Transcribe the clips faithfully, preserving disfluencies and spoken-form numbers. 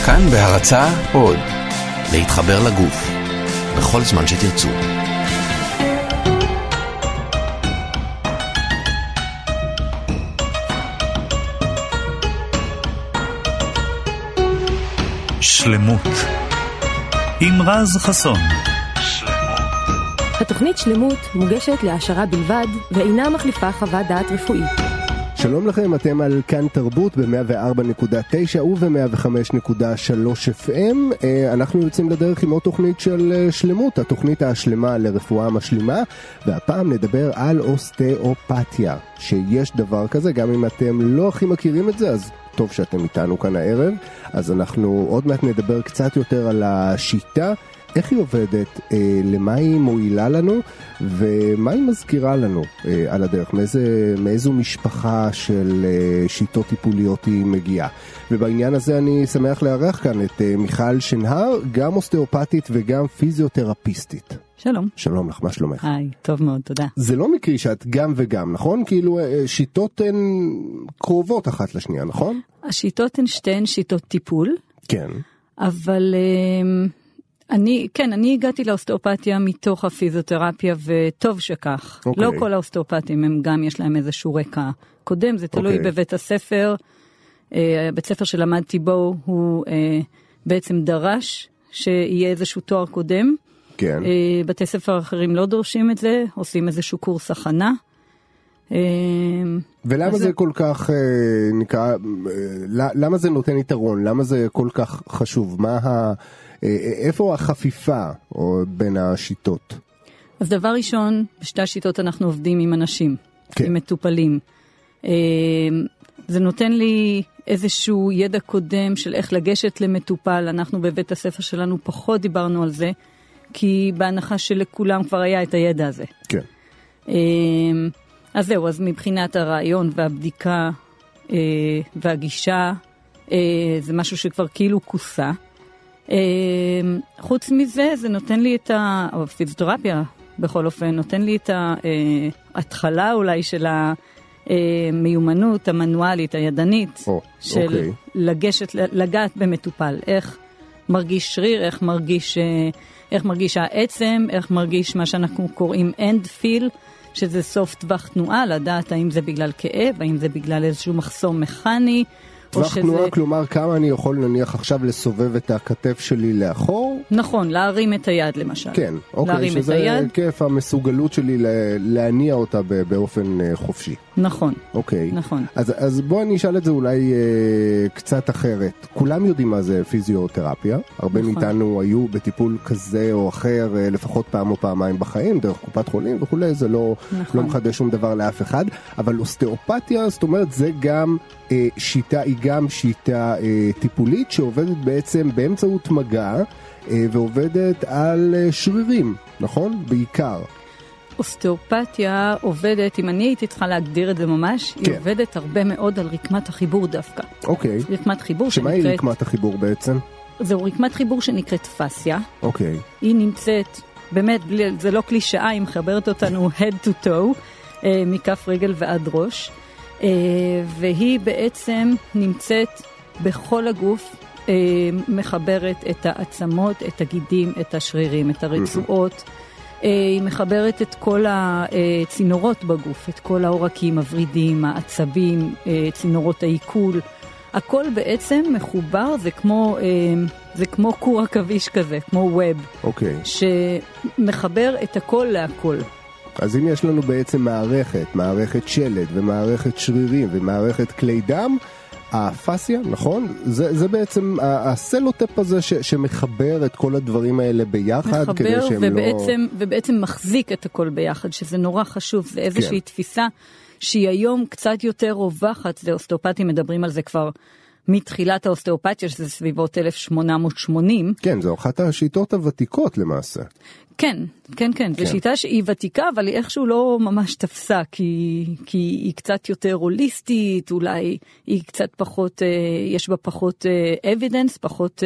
כאן בהרצאה עוד, להתחבר לגוף, בכל זמן שתרצו. שלמות עם רז חסון. התוכנית שלמות מוגשת להעשרה בלבד ואינה מחליפה חוות דעת רפואית. שלום לכם, אתם על כאן תרבות ב-מאה וארבע נקודה תשע וב-מאה וחמש נקודה שלוש אף אם. אנחנו יוצאים לדרך עם עוד תוכנית של שלמות, התוכנית השלמה לרפואה משלימה, והפעם נדבר על אוסטאופתיה, שיש דבר כזה, גם אם אתם לא הכי מכירים את זה, אז טוב שאתם איתנו כאן הערב. אז אנחנו עוד מעט נדבר קצת יותר על השיטה, איך היא עובדת, אה, למה היא מועילה לנו, ומה היא מזכירה לנו אה, על הדרך, מאיזה, מאיזו משפחה של אה, שיטות טיפוליות היא מגיעה. ובעניין הזה אני שמח לארח כאן את אה, מיכל שנהר, גם אוסטאופתית וגם פיזיותרפיסטית. שלום. שלום לך, מה שלומך? היי, טוב מאוד, תודה. זה לא מקרי שאת גם וגם, נכון? כאילו אה, שיטות הן קרובות אחת לשנייה, נכון? השיטות הן שתיהן שיטות טיפול. כן. אבל... אה... אני, כן, אני הגעתי לאוסטאופתיה מתוך הפיזיותרפיה, וטוב שכך. Okay. לא כל האוסטאופתים, הם גם יש להם איזשהו רקע קודם, זה תלוי okay. בבית הספר. אה, בית ספר שלמדתי בו, הוא אה, בעצם דרש שיהיה איזשהו תואר קודם. כן. אה, בתי ספר אחרים לא דורשים את זה, עושים איזשהו קורס הכנה. אה, ולמה זה כל כך, אה, נקרא, אה, למה זה נותן יתרון? למה זה כל כך חשוב? מה ה... איפה החפיפה או בין השיטות? אז דבר ראשון, בשתי השיטות אנחנו עובדים עם אנשים, כן. עם מטופלים. זה נותן לי איזשהו ידע קודם של איך לגשת למטופל. אנחנו בבית הספר שלנו פחות דיברנו על זה, כי בהנחה שלכולם כבר היה את הידע הזה. כן. אז זהו, אז מבחינת הרעיון והבדיקה והגישה, זה משהו שכבר כאילו כוסה. חוץ מזה, זה נותן לי את ה... או פיזיותרפיה, בכל אופן, נותן לי את ההתחלה אולי של המיומנות המנואלית, הידנית, של לגשת, לגעת במטופל. איך מרגיש שריר, איך מרגיש, איך מרגיש העצם, איך מרגיש מה שאנחנו קוראים end feel, שזה סוף טווח תנועה, לדעת האם זה בגלל כאב, האם זה בגלל איזשהו מחסום מכני, טווח תנועה, כלומר, כמה אני יכול נניח עכשיו לסובב את הכתף שלי לאחור? נכון, להרים את היד למשל. כן, אוקיי, שזה כיף המסוגלות שלי להניע אותה באופן חופשי. נכון. אוקיי. נכון. אז, אז בוא אני אשאל את זה אולי אה, קצת אחרת. כולם יודעים מה זה פיזיותרפיה. הרבה נכון. מאיתנו היו בטיפול כזה או אחר, אה, לפחות פעם או פעמיים בחיים, דרך קופת חולים וכולי, זה לא, נכון. לא מחדש שום דבר לאף אחד. אבל אוסטאופתיה, זאת אומרת, זה גם אה, שיטה, היא גם שיטה אה, טיפולית שעובדת בעצם באמצעות מגע, אה, ועובדת על אה, שרירים, נכון? בעיקר. אוסטאופתיה עובדת, אם אני הייתי צריכה להגדיר את זה ממש, כן. היא עובדת הרבה מאוד על רקמת החיבור דווקא. אוקיי. רקמת חיבור שמה שנקראת... היא רקמת החיבור בעצם? זו רקמת חיבור שנקראת פסיה. אוקיי. היא נמצאת, באמת, זה לא קלישאה, היא מחברת אותנו head to toe, אה, מכף רגל ועד ראש, אה, והיא בעצם נמצאת בכל הגוף, אה, מחברת את העצמות, את הגידים, את השרירים, את הרצועות, היא מחברת את כל הצינורות בגוף, את כל העורקים, הורידים, העצבים, צינורות העיכול. הכל בעצם מחובר, זה כמו, זה כמו קור עכביש כזה, כמו ווב. אוקיי. שמחבר את הכל להכל. אז אם יש לנו בעצם מערכת, מערכת שלד ומערכת שרירים ומערכת כלי דם, הפסיה, נכון? זה, זה בעצם הסלוטפ הזה ש, שמחבר את כל הדברים האלה ביחד. מחבר ובעצם, לא... ובעצם מחזיק את הכל ביחד, שזה נורא חשוב. זה איזושהי כן. תפיסה שהיא היום קצת יותר רווחת. זה אוסטאופטים מדברים על זה כבר מתחילת האוסטאופתיה, שזה סביבות אלף שמונה מאות שמונים. כן, זו אחת השיטות הוותיקות למעשה. כן, כן, כן. זו שיטה שהיא ותיקה, אבל היא איכשהו לא ממש תפסה, כי, כי היא קצת יותר הוליסטית, אולי היא קצת פחות, יש בה פחות evidence, פחות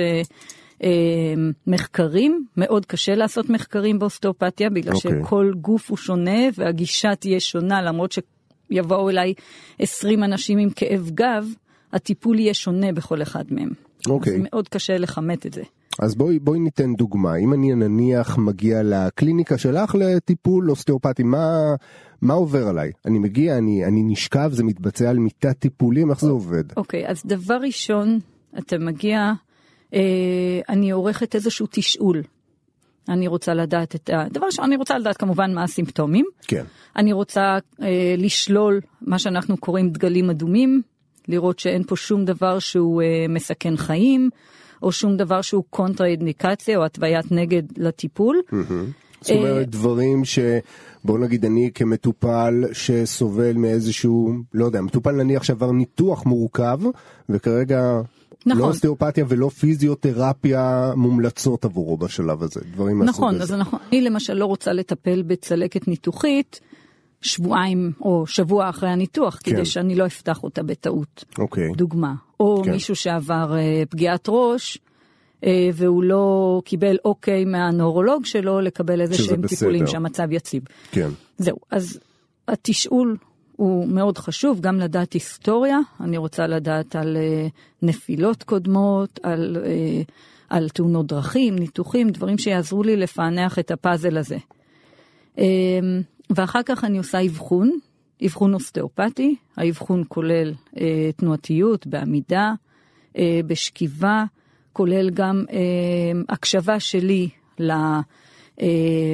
מחקרים. מאוד קשה לעשות מחקרים באוסטאופתיה, בגלל okay. שכל גוף הוא שונה, והגישה תהיה שונה, למרות שיבואו אליי עשרים אנשים עם כאב גב, הטיפול יהיה שונה בכל אחד מהם. אוקיי. אז מאוד קשה לחמת את זה. אז בואי, בואי ניתן דוגמה. אם אני נניח מגיע לקליניקה שלך לטיפול אוסטאופתי, מה, מה עובר עליי? אני מגיע, אני, אני נשכב, זה מתבצע על מיטת טיפולים, איך זה עובד? אוקיי, אז דבר ראשון, אתה מגיע, אה, אני עורכת איזשהו תשאול. אני רוצה לדעת את ה... דבר ראשון, אני רוצה לדעת כמובן מה הסימפטומים. כן. אני רוצה אה, לשלול מה שאנחנו קוראים דגלים אדומים, לראות שאין פה שום דבר שהוא אה, מסכן חיים, או שום דבר שהוא קונטרה-אינדיקציה, או התוויית נגד לטיפול. זאת אומרת, דברים ש... בואו נגיד, אני כמטופל שסובל מאיזשהו, לא יודע, מטופל נניח שעבר ניתוח מורכב, וכרגע נכון. לא אוסטאופתיה ולא פיזיותרפיה מומלצות עבורו בשלב הזה. דברים מהסוג נכון, הזה. אז נכון. אני למשל לא רוצה לטפל בצלקת ניתוחית, שבועיים או שבוע אחרי הניתוח, כן. כדי שאני לא אפתח אותה בטעות. אוקיי. דוגמה. או כן. מישהו שעבר uh, פגיעת ראש, uh, והוא לא קיבל אוקיי מהנורולוג שלו, לקבל איזה שהם טיפולים שהמצב יציב. כן. זהו, אז התשאול הוא מאוד חשוב, גם לדעת היסטוריה, אני רוצה לדעת על uh, נפילות קודמות, על, uh, על תאונות דרכים, ניתוחים, דברים שיעזרו לי לפענח את הפאזל הזה. Uh, ואחר כך אני עושה אבחון, אבחון אוסטאופתי, האבחון כולל אה, תנועתיות, בעמידה, אה, בשכיבה, כולל גם אה, הקשבה שלי ל, אה,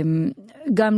גם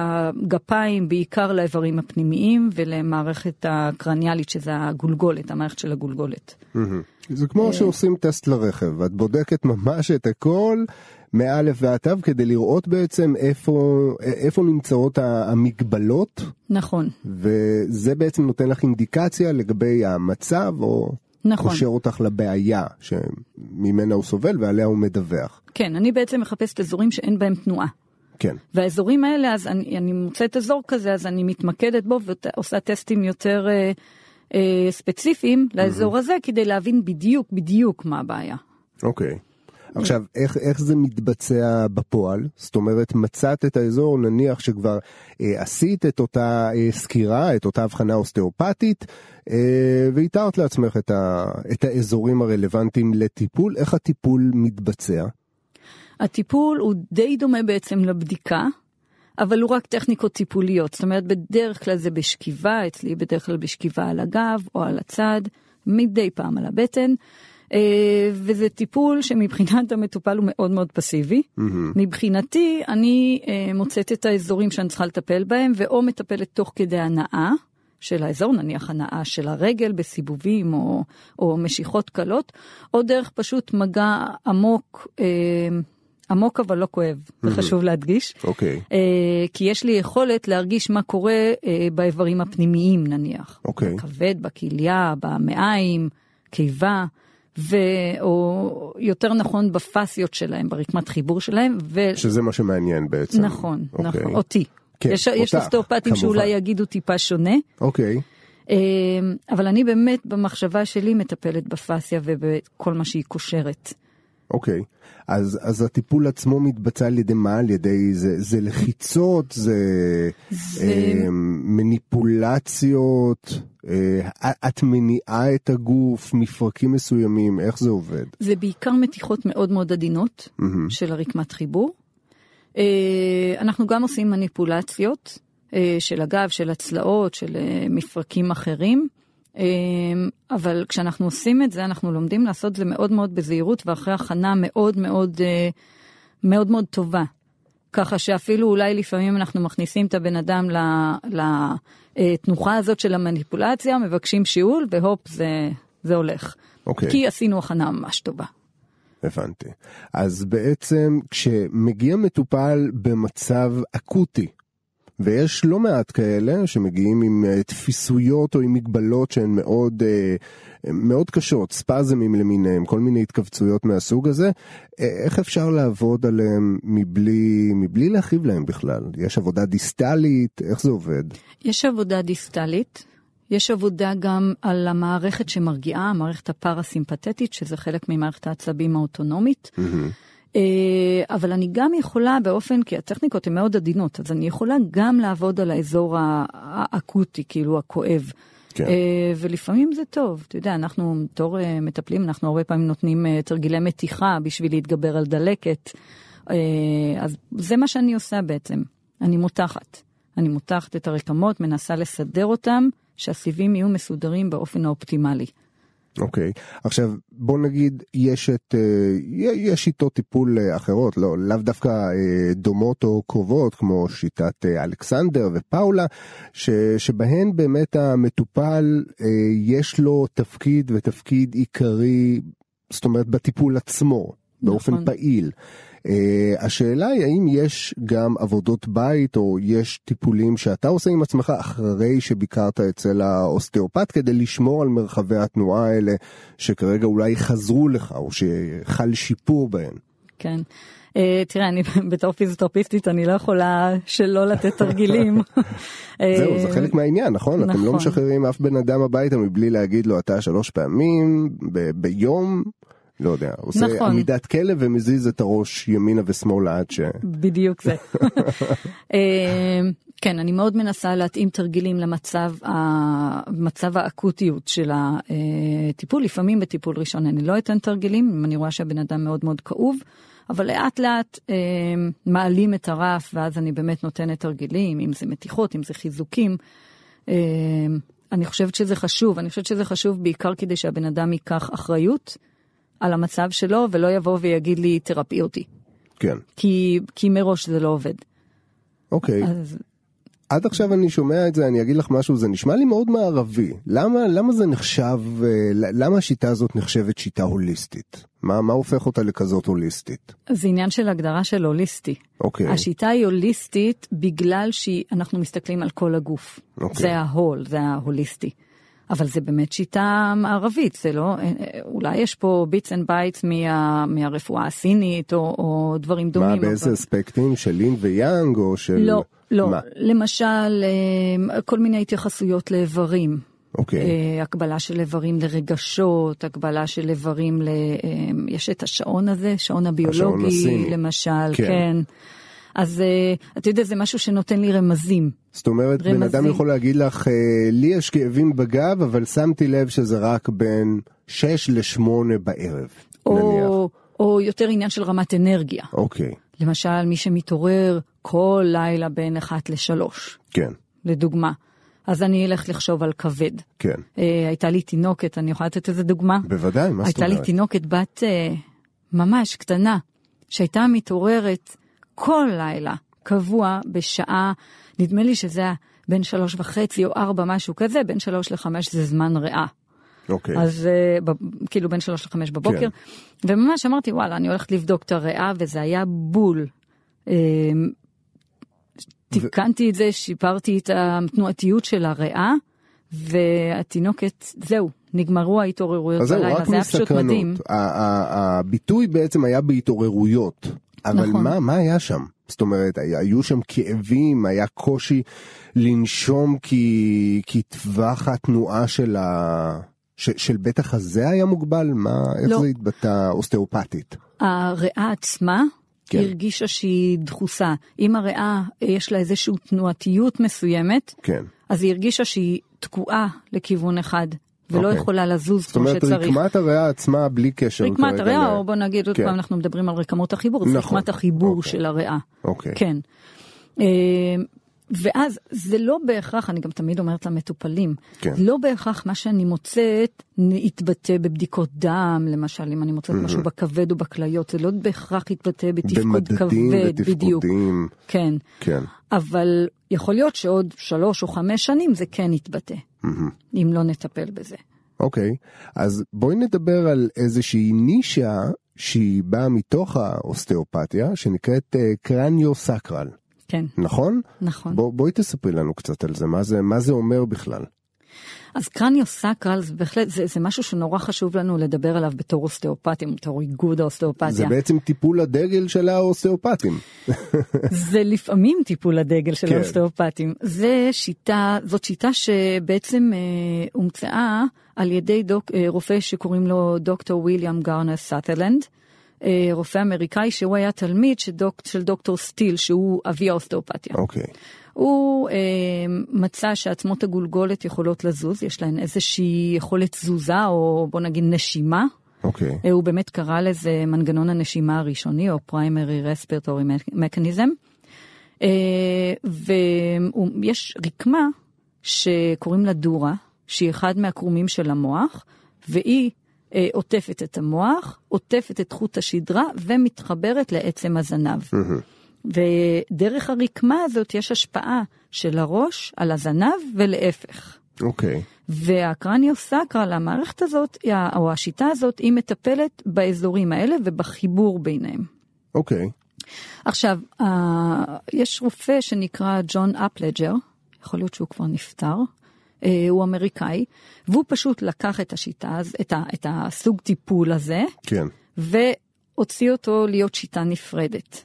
לגפיים, בעיקר לאיברים הפנימיים ולמערכת הקרניאלית, שזה הגולגולת, המערכת של הגולגולת. זה כמו שעושים טסט לרכב, את בודקת ממש את הכל, מאלף ועד תו, כדי לראות בעצם איפה, איפה נמצאות המגבלות. נכון. וזה בעצם נותן לך אינדיקציה לגבי המצב, או נכון. קושר אותך לבעיה שממנה הוא סובל ועליה הוא מדווח. כן, אני בעצם מחפשת אזורים שאין בהם תנועה. כן. והאזורים האלה, אז אני, אני מוצאת אזור כזה, אז אני מתמקדת בו ועושה טסטים יותר אה, אה, ספציפיים לאזור הזה, כדי להבין בדיוק, בדיוק מה הבעיה. אוקיי. עכשיו, איך, איך זה מתבצע בפועל? זאת אומרת, מצאת את האזור, נניח שכבר אה, עשית את אותה אה, סקירה, את אותה הבחנה אוסטאופתית, אה, והתארת לעצמך את, ה, את האזורים הרלוונטיים לטיפול. איך הטיפול מתבצע? הטיפול הוא די דומה בעצם לבדיקה, אבל הוא רק טכניקות טיפוליות. זאת אומרת, בדרך כלל זה בשכיבה, אצלי בדרך כלל בשכיבה על הגב או על הצד, מדי פעם על הבטן, וזה טיפול שמבחינת המטופל הוא מאוד מאוד פסיבי. מבחינתי, אני מוצאת את האזורים שאני צריכה לטפל בהם, ואו מטפלת תוך כדי הנאה של האזור, נניח הנאה של הרגל בסיבובים או, או משיכות קלות, או דרך פשוט מגע עמוק, עמוק אבל לא כואב, זה חשוב להדגיש. אוקיי. כי יש לי יכולת להרגיש מה קורה באיברים הפנימיים נניח. אוקיי. בכבד, בכליה, במעיים, קיבה. ו... או יותר נכון בפסיות שלהם, ברקמת חיבור שלהם. ו... שזה מה שמעניין בעצם. נכון, אוקיי. נכון, אותי. כן, יש, יש אוסטאופטים שאולי יגידו טיפה שונה. אוקיי. אבל אני באמת במחשבה שלי מטפלת בפסיה ובכל מה שהיא קושרת. אוקיי. אז, אז הטיפול עצמו מתבצע על ידי מה? על ידי זה, זה לחיצות, זה, זה... אה, מניפולציות, אה, את מניעה את הגוף, מפרקים מסוימים, איך זה עובד? זה בעיקר מתיחות מאוד מאוד עדינות mm-hmm. של הרקמת חיבור. אה, אנחנו גם עושים מניפולציות אה, של הגב, של הצלעות, של אה, מפרקים אחרים. אבל כשאנחנו עושים את זה, אנחנו לומדים לעשות זה מאוד מאוד בזהירות, ואחרי הכנה מאוד מאוד, מאוד מאוד טובה. ככה שאפילו אולי לפעמים אנחנו מכניסים את הבן אדם לתנוחה הזאת של המניפולציה, מבקשים שיעול, והופ, זה, זה הולך. אוקיי. כי עשינו הכנה ממש טובה. הבנתי. אז בעצם כשמגיע מטופל במצב אקוטי, ויש לא מעט כאלה שמגיעים עם תפיסויות או עם מגבלות שהן מאוד, מאוד קשות, ספזמים למיניהם, כל מיני התכווצויות מהסוג הזה. איך אפשר לעבוד עליהם מבלי, מבלי להכאיב להם בכלל? יש עבודה דיסטלית? איך זה עובד? יש עבודה דיסטלית. יש עבודה גם על המערכת שמרגיעה, המערכת הפרסימפתטית, שזה חלק ממערכת העצבים האוטונומית. אבל אני גם יכולה באופן, כי הטכניקות הן מאוד עדינות, אז אני יכולה גם לעבוד על האזור האקוטי, כאילו הכואב, כן. ולפעמים זה טוב, אתה יודע, אנחנו בתור מטפלים, אנחנו הרבה פעמים נותנים תרגילי מתיחה בשביל להתגבר על דלקת, אז זה מה שאני עושה בעצם, אני מותחת, אני מותחת את הרקמות, מנסה לסדר אותם, שהסיבים יהיו מסודרים באופן האופטימלי. אוקיי, עכשיו בוא נגיד יש את, יש שיטות טיפול אחרות, לא, לאו דווקא דומות או קרובות, כמו שיטת אלכסנדר ופאולה, ש, שבהן באמת המטופל יש לו תפקיד ותפקיד עיקרי, זאת אומרת בטיפול עצמו, באופן נכון. פעיל. Uh, השאלה היא האם יש גם עבודות בית או יש טיפולים שאתה עושה עם עצמך אחרי שביקרת אצל האוסטאופט כדי לשמור על מרחבי התנועה האלה שכרגע אולי חזרו לך או שחל שיפור בהן. כן. Uh, תראה, אני בתור פיזיותרפיסטית אני לא יכולה שלא לתת תרגילים. זהו, זה חלק מהעניין, נכון? נכון. אתם לא משחררים אף בן אדם הביתה מבלי להגיד לו אתה שלוש פעמים ב- ביום. לא יודע, עושה נכון. עמידת כלב ומזיז את הראש ימינה ושמאלה עד ש... בדיוק זה. כן, אני מאוד מנסה להתאים תרגילים למצב המצב האקוטיות של הטיפול. לפעמים בטיפול ראשון אני לא אתן תרגילים, אם אני רואה שהבן אדם מאוד מאוד כאוב, אבל לאט לאט מעלים את הרף, ואז אני באמת נותנת תרגילים, אם זה מתיחות, אם זה חיזוקים. אני חושבת שזה חשוב, אני חושבת שזה חשוב בעיקר כדי שהבן אדם ייקח אחריות, על המצב שלו, ולא יבוא ויגיד לי, תרפי אותי. כן. כי, כי מראש זה לא עובד. אוקיי. אז... עד עכשיו אני שומע את זה, אני אגיד לך משהו, זה נשמע לי מאוד מערבי. למה, למה זה נחשב, למה השיטה הזאת נחשבת שיטה הוליסטית? מה, מה הופך אותה לכזאת הוליסטית? זה עניין של הגדרה של הוליסטי. אוקיי. השיטה היא הוליסטית בגלל שאנחנו מסתכלים על כל הגוף. אוקיי. זה ההול, זה ההוליסטי. אבל זה באמת שיטה מערבית, זה לא, אולי יש פה ביטס אנד בייטס מה, מהרפואה הסינית, או, או דברים דומים. מה, באיזה אבל... אספקטים של לין ויאנג, או של... לא, לא, מה? למשל, כל מיני התייחסויות לאיברים. אוקיי. הקבלה של איברים לרגשות, הקבלה של איברים ל... יש את השעון הזה, שעון הביולוגי, הסיני. למשל, כן. כן. אז אתה יודע, זה משהו שנותן לי רמזים. זאת אומרת, רמזים. בן אדם יכול להגיד לך, לי יש כאבים בגב, אבל שמתי לב שזה רק בין שש לשמונה בערב, או, נניח. או יותר עניין של רמת אנרגיה. אוקיי. למשל, מי שמתעורר כל לילה בין אחת לשלוש. כן. לדוגמה. אז אני אלך לחשוב על כבד. כן. אה, הייתה לי תינוקת, אני יכולה לתת איזה דוגמה? בוודאי, מה זאת אומרת? הייתה לי תינוקת בת אה, ממש קטנה, שהייתה מתעוררת כל לילה, קבוע בשעה, נדמה לי שזה בין שלוש וחצי או ארבע, משהו כזה, בין שלוש לחמש זה זמן ריאה. אוקיי. אז ב, כאילו בין שלוש לחמש בבוקר, כן. וממש אמרתי, וואלה, אני הולכת לבדוק את הריאה, וזה היה בול. תיקנתי ו... את זה, שיפרתי את התנועתיות של הריאה, והתינוקת, זהו, נגמרו ההתעוררויות בלילה, זה היה פשוט מדהים. הביטוי בעצם היה בהתעוררויות, אבל נכון. מה, מה היה שם? זאת אומרת, היו שם כאבים, היה קושי לנשום כי, כי טווח התנועה של, ה, ש, של בית החזה היה מוגבל? מה, איך לא. זה התבטא אוסטאופתית? הריאה עצמה כן. הרגישה שהיא דחוסה. אם הריאה יש לה איזושהי תנועתיות מסוימת, כן. אז היא הרגישה שהיא תקועה לכיוון אחד. ולא okay. יכולה לזוז כמו שצריך. זאת אומרת, רקמת הריאה עצמה בלי קשר. רקמת הריאה, או בוא נגיד עוד כן. פעם, אנחנו מדברים על רקמות החיבור, נכון. זה רקמת החיבור okay. של הריאה. אוקיי. כן. ואז זה לא בהכרח, אני גם תמיד אומרת למטופלים, כן. לא בהכרח מה שאני מוצאת יתבטא בבדיקות דם, למשל, אם אני מוצאת mm-hmm. משהו בכבד או בכליות, זה לא בהכרח יתבטא בתפקוד כבד. במדדים ותפקודים. כן. כן. אבל יכול להיות שעוד שלוש או חמש שנים זה כן יתבטא. Mm-hmm. אם לא נטפל בזה. אוקיי, אז בואי נדבר על איזושהי נישה שהיא באה מתוך האוסטאופתיה, שנקראת uh, קרניו-סקרל. כן. נכון? נכון. בוא, בואי תספרי לנו קצת על זה, מה זה, מה זה אומר בכלל? אז קרניו-סקרל זה בהחלט, זה, זה משהו שנורא חשוב לנו לדבר עליו בתור אוסטאופטים, בתור איגוד האוסטאופתיה. זה בעצם טיפול הדגל של האוסטאופטים. זה לפעמים טיפול הדגל של כן. האוסטאופטים. זה שיטה, זאת שיטה שבעצם אה, הומצאה על ידי דוק, אה, רופא שקוראים לו דוקטור וויליאם גארנר סאתרלנד, רופא אמריקאי שהוא היה תלמיד של, דוק, של דוקטור סטיל, שהוא אבי האוסטאופתיה. אוקיי. הוא אה, מצא שעצמות הגולגולת יכולות לזוז, יש להן איזושהי יכולת תזוזה, או בוא נגיד נשימה. אוקיי. אה, הוא באמת קרא לזה מנגנון הנשימה הראשוני, או Primary Respiratory Mechanism. אה, ויש רקמה שקוראים לה דורה, שהיא אחד מהקרומים של המוח, והיא אה, עוטפת את המוח, עוטפת את חוט השדרה, ומתחברת לעצם הזנב. ודרך הרקמה הזאת יש השפעה של הראש על הזנב ולהפך. אוקיי. והקרניוסקרל, המערכת הזאת, או השיטה הזאת, היא מטפלת באזורים האלה ובחיבור ביניהם. אוקיי. עכשיו, יש רופא שנקרא ג'ון אפלג'ר, יכול להיות שהוא כבר נפטר, הוא אמריקאי, והוא פשוט לקח את השיטה, את, ה, את הסוג טיפול הזה, כן. והוציא אותו להיות שיטה נפרדת.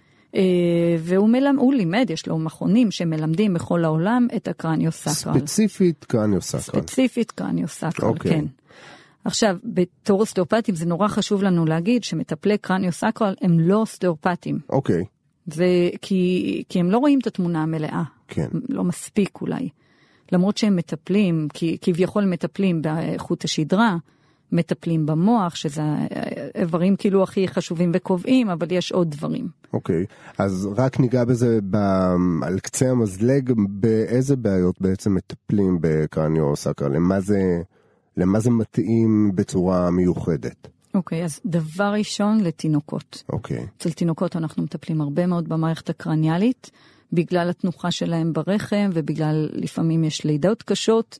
והוא מלמד, הוא לימד, יש לו מכונים שמלמדים בכל העולם את הקרניוסקרל. ספציפית קרניוסקרל. ספציפית קרניוסקרל, אוקיי. כן. עכשיו, בתור אוסטאופטים זה נורא חשוב לנו להגיד שמטפלי קרניוסקרל הם לא אוסטאופטים. אוקיי. זה כי, כי הם לא רואים את התמונה המלאה. כן. לא מספיק אולי. למרות שהם מטפלים, כי כביכול מטפלים בחוט השדרה, מטפלים במוח, שזה איברים כאילו הכי חשובים וקובעים, אבל יש עוד דברים. אוקיי, אז רק ניגע בזה ב... על קצה המזלג, באיזה בעיות בעצם מטפלים בקרניוסקרל? למה זה, למה זה מתאים בצורה מיוחדת? אוקיי, אז דבר ראשון לתינוקות. אוקיי. אצל תינוקות אנחנו מטפלים הרבה מאוד במערכת הקרניאלית, בגלל התנוחה שלהם ברחם, ובגלל לפעמים יש לידות קשות,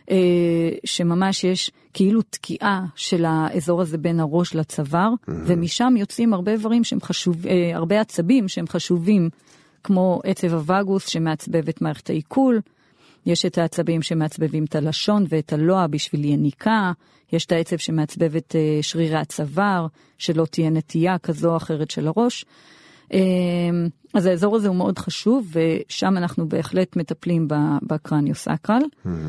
שממש יש כאילו תקיעה של האזור הזה בין הראש לצוואר, ומשם יוצאים הרבה דברים שהם חשוב, הרבה עצבים שהם חשובים, כמו עצב הווגוס שמעצבב את מערכת העיכול, יש את העצבים שמעצבבים את הלשון ואת הלוע בשביל יניקה, יש את העצב שמעצבב את שרירי הצוואר, שלא תהיה נטייה כזו או אחרת של הראש. אז האזור הזה הוא מאוד חשוב, ושם אנחנו בהחלט מטפלים בקרניוסקרל.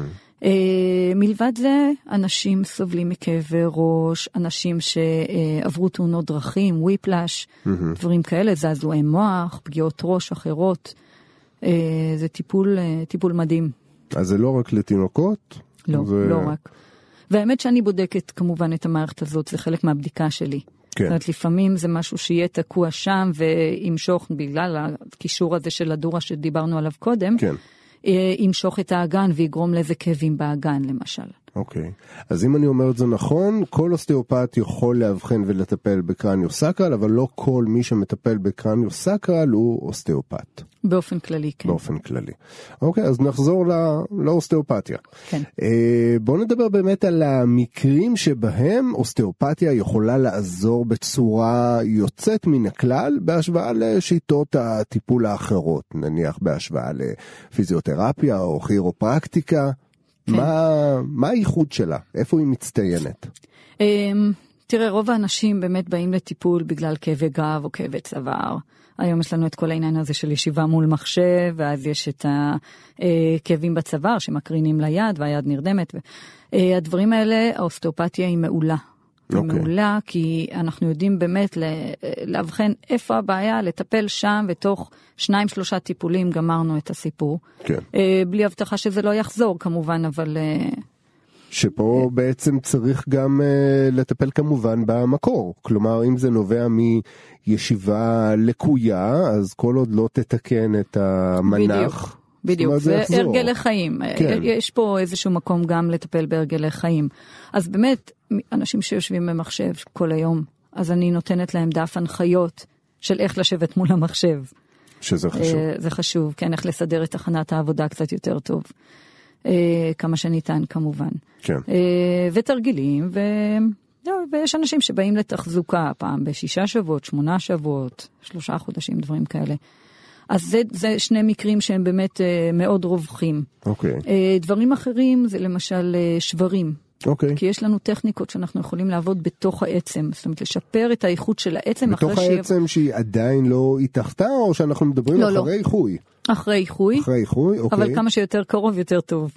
מלבד זה, אנשים סובלים מכאבי ראש, אנשים שעברו תאונות דרכים, וויפלש, דברים כאלה, זעזועי מוח, פגיעות ראש אחרות. זה טיפול, טיפול מדהים. אז זה לא רק לתינוקות? לא, זה... לא רק. והאמת שאני בודקת כמובן את המערכת הזאת, זה חלק מהבדיקה שלי. כן. זאת אומרת, לפעמים זה משהו שיהיה תקוע שם וימשוך בגלל הקישור הזה של הדורה שדיברנו עליו קודם. כן. ימשוך את האגן ויגרום לאיזה כאבים באגן, למשל. אוקיי. אז אם אני אומר את זה נכון, כל אוסטאופט יכול להבחן ולטפל בקרניוסקרל, אבל לא כל מי שמטפל בקרניוסקרל הוא אוסטאופט. באופן כללי, כן. באופן כללי. אוקיי, אז נחזור לאוסטאופתיה. כן. בואו נדבר באמת על המקרים שבהם אוסטאופתיה יכולה לעזור בצורה יוצאת מן הכלל, בהשוואה לשיטות הטיפול האחרות, נניח בהשוואה לפיזיותרפיה או כירופרקטיקה. כן. מה, מה הייחוד שלה? איפה היא מצטיינת? תראה, רוב האנשים באמת באים לטיפול בגלל כאבי גב או כאבי צוואר. היום יש לנו את כל העניין הזה של ישיבה מול מחשב, ואז יש את הכאבים בצוואר שמקרינים ליד, והיד נרדמת. הדברים האלה, האוסטאופתיה היא מעולה. היא מעולה, כי אנחנו יודעים באמת להבחן איפה הבעיה, לטפל שם, ותוך שניים שלושה טיפולים גמרנו את הסיפור. כן. בלי הבטחה שזה לא יחזור כמובן, אבל... שפה בעצם צריך גם לטפל כמובן במקור. כלומר, אם זה נובע מישיבה לקויה, אז כל עוד לא תתקן את המנח. בדיוק, בדיוק. זה הרגלי חיים. כן. יש פה איזשהו מקום גם לטפל בהרגלי חיים. אז באמת, אנשים שיושבים במחשב כל היום, אז אני נותנת להם דף הנחיות של איך לשבת מול המחשב. שזה חשוב. זה חשוב, כן, איך לסדר את תחנת העבודה קצת יותר טוב. כמה שניתן כמובן. כן. ותרגילים, ו... ויש אנשים שבאים לתחזוקה פעם בשישה שבועות, שמונה שבועות, שלושה חודשים, דברים כאלה. אז זה, זה שני מקרים שהם באמת מאוד רווחים. אוקיי. דברים אחרים זה למשל שברים. אוקיי. כי יש לנו טכניקות שאנחנו יכולים לעבוד בתוך העצם, זאת אומרת לשפר את האיכות של העצם. בתוך העצם שהיא... שהיא עדיין לא התחתה, או שאנחנו מדברים לא, אחרי לא. איחוי? אחרי איחוי. אחרי איחוי, אוקיי. אבל כמה שיותר קרוב יותר טוב.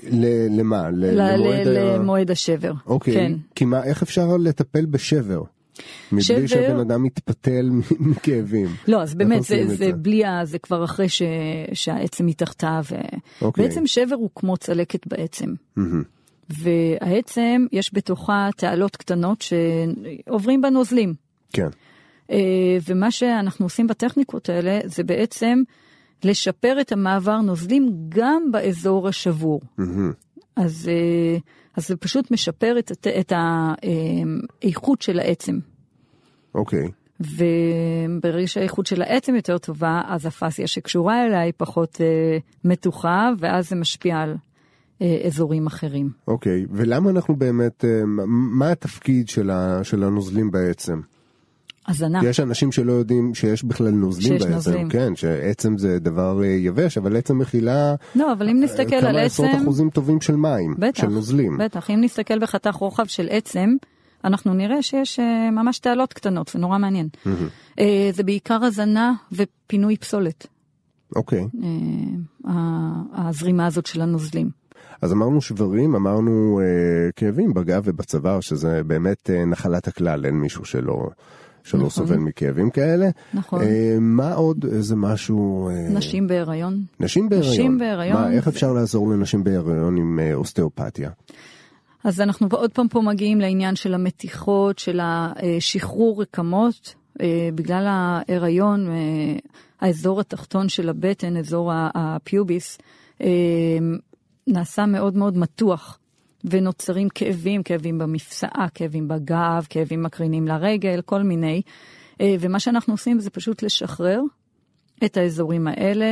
למה? למועד השבר. אוקיי. כן. כי מה, איך אפשר לטפל בשבר? מבלי שבר... שהבן אדם מתפתל מכאבים. לא, אז באמת זה, זה, זה בלי, זה כבר אחרי ש... שהעצם מתחתיו, ובעצם okay. שבר הוא כמו צלקת בעצם. Mm-hmm. והעצם יש בתוכה תעלות קטנות שעוברים בנוזלים. כן. ומה שאנחנו עושים בטכניקות האלה, זה בעצם לשפר את המעבר נוזלים גם באזור השבור. Mm-hmm. אז, אז זה פשוט משפר את, את האיכות של העצם. אוקיי. וברגע שהאיכות של העצם יותר טובה, אז הפאסיה שקשורה אליה היא פחות אה, מתוחה, ואז זה משפיע על אה, אזורים אחרים. אוקיי, ולמה אנחנו באמת, אה, מה התפקיד של, ה, של הנוזלים בעצם? הזנה. יש אנשים שלא יודעים שיש בכלל נוזלים בעצם, נוזלים. כן, שעצם זה דבר יבש, אבל עצם מכילה לא, אבל אם נסתכל על עצם, כמה עשרות אחוזים טובים של מים, בטח, של נוזלים. בטח, אם נסתכל בחתך רוחב של עצם, אנחנו נראה שיש ממש תעלות קטנות, זה נורא מעניין. Mm-hmm. זה בעיקר הזנה ופינוי פסולת. אוקיי. Okay. הזרימה הזאת של הנוזלים. אז אמרנו שברים, אמרנו uh, כאבים בגב ובצוואר, שזה באמת uh, נחלת הכלל, אין מישהו שלא... שלא נכון. סובל מכאבים כאלה. נכון. אה, מה עוד, איזה משהו... אה... נשים בהיריון. נשים בהיריון. נשים בהיריון. מה, איך אפשר לעזור לנשים בהיריון עם אה, אוסטאופתיה? אז אנחנו עוד פעם פה מגיעים לעניין של המתיחות, של השחרור רקמות, אה, בגלל ההיריון, אה, האזור התחתון של הבטן, אזור הפיוביס, אה, נעשה מאוד מאוד מתוח. ונוצרים כאבים, כאבים במפסעה, כאבים בגב, כאבים מקרינים לרגל, כל מיני. ומה שאנחנו עושים זה פשוט לשחרר את האזורים האלה,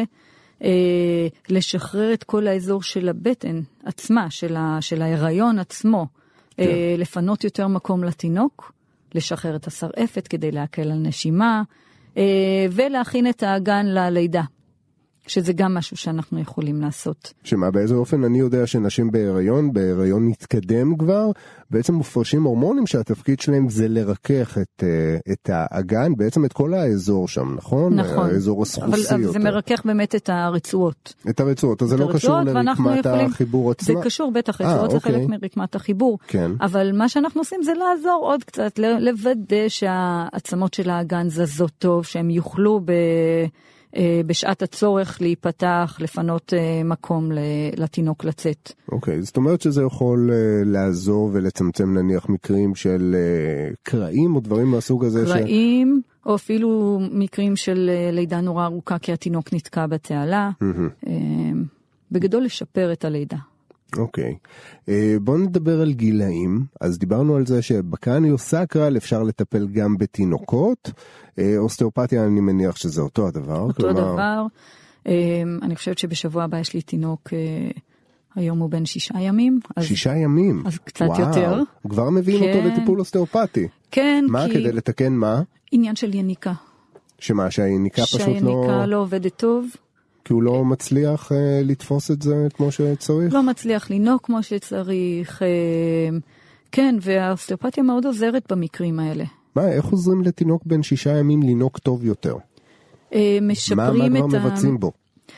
לשחרר את כל האזור של הבטן עצמה, של, ה, של ההיריון עצמו, כן. לפנות יותר מקום לתינוק, לשחרר את השרעפת כדי להקל על נשימה, ולהכין את האגן ללידה. שזה גם משהו שאנחנו יכולים לעשות. שמה, באיזה אופן אני יודע שנשים בהיריון, בהיריון מתקדם כבר, בעצם מופרשים הורמונים שהתפקיד שלהם זה לרכך את, את האגן, בעצם את כל האזור שם, נכון? נכון. האזור הסחוסי. אבל זה מרכך באמת את הרצועות. את הרצועות, אז זה לא קשור לרקמת יכולים... החיבור עצמה? זה קשור, בטח, רצועות זה חלק מרקמת החיבור. כן. אבל מה שאנחנו עושים זה לעזור עוד קצת, לוודא שהעצמות של האגן זזות טוב, שהם יוכלו ב... בשעת הצורך להיפתח, לפנות מקום לתינוק לצאת. אוקיי, זאת אומרת שזה יכול לעזור ולצמצם נניח מקרים של קרעים או דברים מהסוג הזה? קרעים, ש... או אפילו מקרים של לידה נורא ארוכה כי התינוק נתקע בתעלה. Mm-hmm. בגדול לשפר את הלידה. אוקיי, בואו נדבר על גילאים. אז דיברנו על זה שבקרניוסקרל אפשר לטפל גם בתינוקות. אוסטאופתיה אני מניח שזה אותו הדבר. אותו כלומר... דבר. אני חושבת שבשבוע הבא יש לי תינוק, היום הוא בן שישה ימים. אז... שישה ימים? אז קצת וואו, יותר. כבר מביאים כן. אותו לטיפול אוסטאופתי. כן. מה כי... כדי לתקן מה? עניין של יניקה. שמה, שהיניקה פשוט לא... שהיניקה לא עובדת טוב. כי הוא לא מצליח uh, לתפוס את זה כמו שצריך? לא מצליח לנוק כמו שצריך. Uh, כן, והאוסטאופתיה מאוד עוזרת במקרים האלה. מה, איך עוזרים לתינוק בן שישה ימים לנוק טוב יותר? Uh, משפרים מה, את מה כבר מבצעים בו?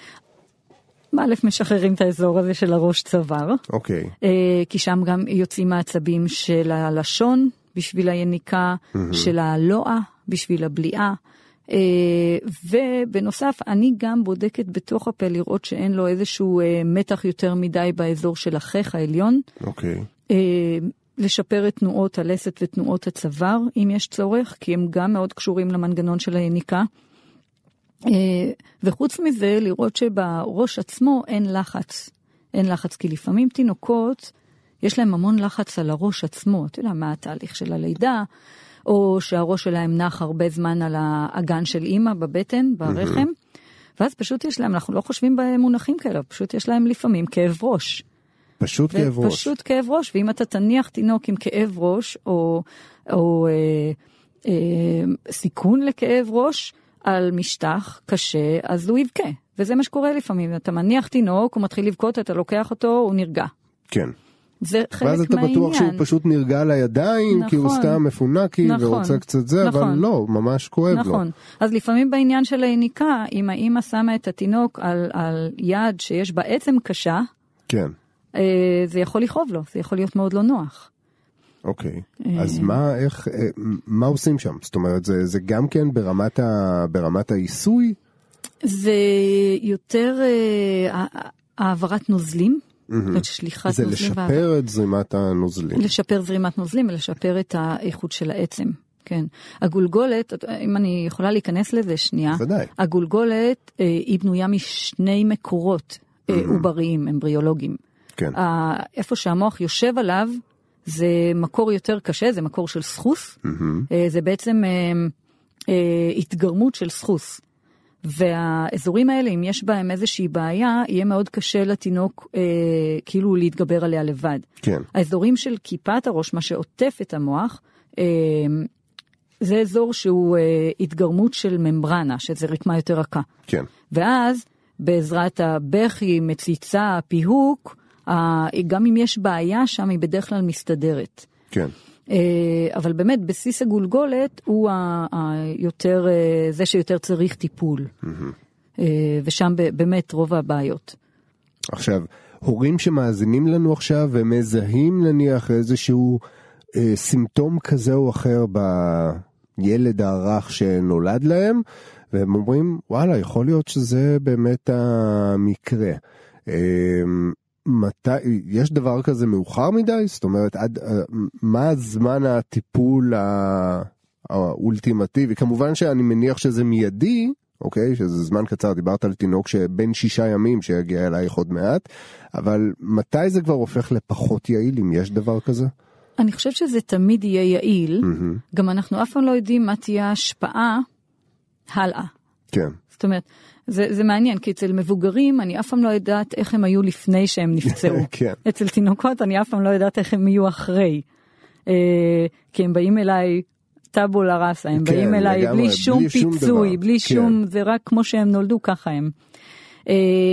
א', משחררים את האזור הזה של הראש צוואר. אוקיי. Okay. Uh, כי שם גם יוצאים העצבים של הלשון בשביל היניקה, mm-hmm. של הלואה בשביל הבליעה. Uh, ובנוסף אני גם בודקת בתוך הפה לראות שאין לו איזשהו uh, מתח יותר מדי באזור של החך העליון. אוקיי. Okay. Uh, לשפר את תנועות הלסת ותנועות הצוואר אם יש צורך, כי הם גם מאוד קשורים למנגנון של היניקה. Uh, וחוץ מזה לראות שבראש עצמו אין לחץ. אין לחץ, כי לפעמים תינוקות יש להם המון לחץ על הראש עצמו. אתה יודע מה התהליך של הלידה, או שהראש שלהם נח הרבה זמן על האגן של אמא בבטן, ברחם, mm-hmm. ואז פשוט יש להם, אנחנו לא חושבים במונחים כאלה, פשוט יש להם לפעמים כאב ראש. פשוט כאב ראש. פשוט כאב ראש, ואם אתה תניח תינוק עם כאב ראש, או, או אה, אה, סיכון לכאב ראש על משטח קשה, אז הוא יבכה. וזה מה שקורה לפעמים, אתה מניח תינוק, הוא מתחיל לבכות, אתה לוקח אותו, הוא נרגע. כן. זה חלק מהעניין. ואז אתה בטוח שהוא פשוט נרגע לידיים, נכון, כי הוא סתם מפונקי, נכון, ורוצה קצת זה, נכון, אבל לא, ממש כואב נכון. לו. נכון. אז לפעמים בעניין של היניקה, אם האמא שמה את התינוק על, על יד שיש בה עצם קשה, כן. אה, זה יכול לכאוב לו, זה יכול להיות מאוד לא נוח. אוקיי, אז מה, איך, מה עושים שם? זאת אומרת, זה, זה גם כן ברמת ה, ברמת העיסוי? זה יותר אה, העברת נוזלים, זאת שליחת זה נוזלים. לשפר והעבר... את זרימת הנוזלים. לשפר זרימת נוזלים ולשפר את האיכות של העצם. כן. הגולגולת, אם אני יכולה להיכנס לזה שנייה, ודאי. הגולגולת אה, היא בנויה משני מקורות אה, עובריים, אמבריולוגיים. כן. אה, איפה שהמוח יושב עליו, זה מקור יותר קשה, זה מקור של סחוס. אה, זה בעצם אה, אה, התגרמות של סחוס. והאזורים האלה, אם יש בהם איזושהי בעיה, יהיה מאוד קשה לתינוק אה, כאילו להתגבר עליה לבד. כן. האזורים של כיפת הראש, מה שעוטף את המוח, אה, זה אזור שהוא אה, התגרמות של ממברנה, שזה רקמה יותר רכה. כן. ואז, בעזרת הבכי, מציצה, פיהוק, אה, גם אם יש בעיה שם, היא בדרך כלל מסתדרת. כן. אבל באמת, בסיס הגולגולת הוא היותר, זה שיותר צריך טיפול. ושם באמת רוב הבעיות. עכשיו, הורים שמאזינים לנו עכשיו ומזהים נניח איזשהו אה, סימפטום כזה או אחר בילד הרך שנולד להם, והם אומרים, וואלה, יכול להיות שזה באמת המקרה. אה, מתי, יש דבר כזה מאוחר מדי? זאת אומרת, עד, מה זמן הטיפול האולטימטיבי? כמובן שאני מניח שזה מיידי, אוקיי, שזה זמן קצר, דיברת על תינוק שבין שישה ימים שיגיע אלייך עוד מעט, אבל מתי זה כבר הופך לפחות יעיל, אם יש דבר כזה? אני חושבת שזה תמיד יהיה יעיל, mm-hmm. גם אנחנו אף פעם לא יודעים מה תהיה ההשפעה הלאה. כן. זאת אומרת, זה, זה מעניין, כי אצל מבוגרים אני אף פעם לא יודעת איך הם היו לפני שהם נפצעו. כן. אצל תינוקות אני אף פעם לא יודעת איך הם יהיו אחרי. אה, כי הם באים אליי טאבולה ראסה, הם כן, באים אליי לגמרי, בלי שום בלי פיצוי, שום בלי כן. שום, זה רק כמו שהם נולדו, ככה הם. אה,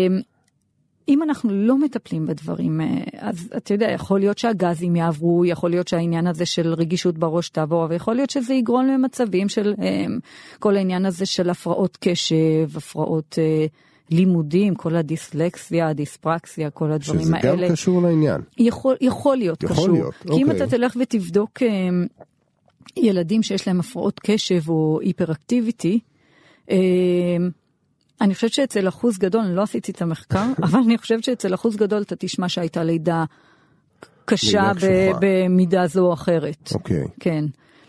אם אנחנו לא מטפלים בדברים, אז אתה יודע, יכול להיות שהגזים יעברו, יכול להיות שהעניין הזה של רגישות בראש תעבור, ויכול להיות שזה יגרום למצבים של כל העניין הזה של הפרעות קשב, הפרעות לימודים, כל הדיסלקסיה, הדיספרקסיה, כל הדברים שזה האלה. שזה גם קשור לעניין. יכול, יכול להיות יכול קשור. להיות, כי אוקיי. אם אתה תלך ותבדוק ילדים שיש להם הפרעות קשב או היפראקטיביטי, אני חושבת שאצל אחוז גדול, אני לא עשיתי את המחקר, אבל אני חושבת שאצל אחוז גדול אתה תשמע שהייתה לידה קשה במידה זו או אחרת. אוקיי. כן.